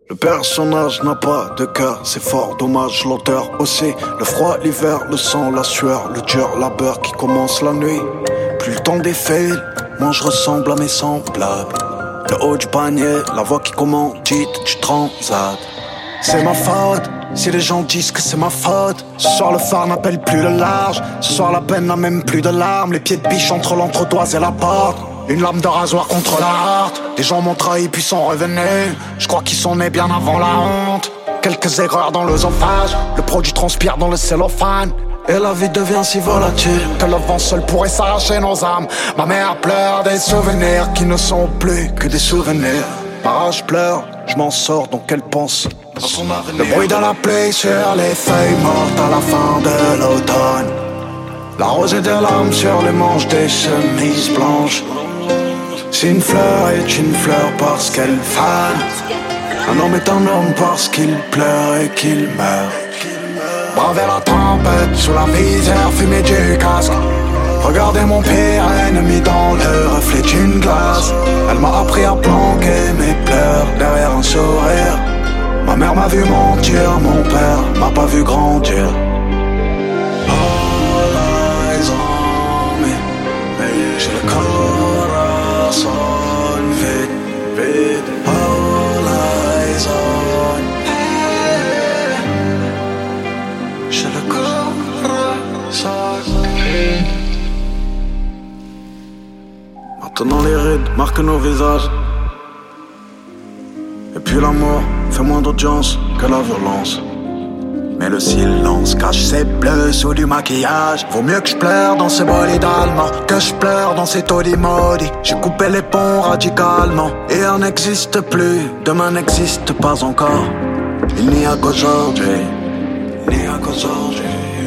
Le personnage n'a pas de cœur, c'est fort dommage, l'auteur aussi. Le froid, l'hiver, le sang, la sueur, le dur labeur qui commence la nuit. Plus le temps défile, moi je ressemble à mes semblables. Le haut du panier, la voix qui commandite du transat. C'est ma faute, si les gens disent que c'est ma faute. Ce soir le phare n'appelle plus le large. Ce soir la peine n'a même plus de larmes. Les pieds de biche entre l'entretoise et la porte. Une lame de rasoir contre la harte. Des gens m'ont trahi puis sont revenus. Je crois qu'ils sont nés bien avant la honte. Quelques erreurs dans l'œsophage. Le produit transpire dans le cellophane. Et la vie devient si volatile que le vent seul pourrait s'arracher nos âmes. Ma mère pleure des souvenirs qui ne sont plus que des souvenirs. Ma rage pleure, je m'en sors donc elle pense à son avenir. Le bruit de la pluie sur les feuilles mortes à la fin de l'automne. La rosée des larmes sur les manches des chemises blanches. Si une fleur est une fleur parce qu'elle fane, un homme est un homme parce qu'il pleure et qu'il meurt. Braver la tempête sous la visière fumée du casque. Regardez mon pire ennemi dans le reflet d'une glace. Elle m'a appris à planquer mes pleurs derrière un sourire. Ma mère m'a vu mentir, mon père m'a pas vu grandir. All eyes on me, j'ai le corazon vide, vide. All eyes on me, j'ai le corazon vide. Maintenant les rides marquent nos visages. Et puis l'amour fait moins d'audience que la violence. Mais le silence cache ses bleus sous du maquillage. Vaut mieux que je pleure dans ce bolide allemand que je pleure dans ces taudis maudits. J'ai coupé les ponts radicalement. Et un n'existe plus, demain n'existe pas encore. Il n'y a qu'aujourd'hui, il n'y a qu'aujourd'hui.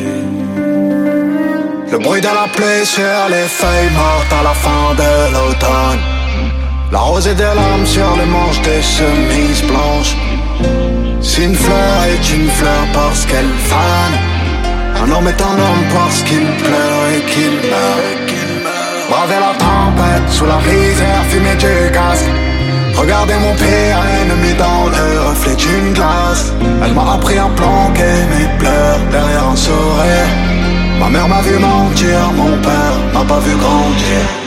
Le bruit de la pluie sur les feuilles mortes à la fin de l'automne. La rosée des larmes sur les manches des chemises blanches. Si une fleur est une fleur parce qu'elle fane, un homme est un homme parce qu'il pleure et qu'il meurt. Braver la tempête sous la visière fumée du casque. Regardez mon pire ennemi dans le reflet d'une glace. Elle m'a appris à planquer mes pleurs derrière un sourire. Ma mère m'a vu mentir, mon père m'a pas vu grandir.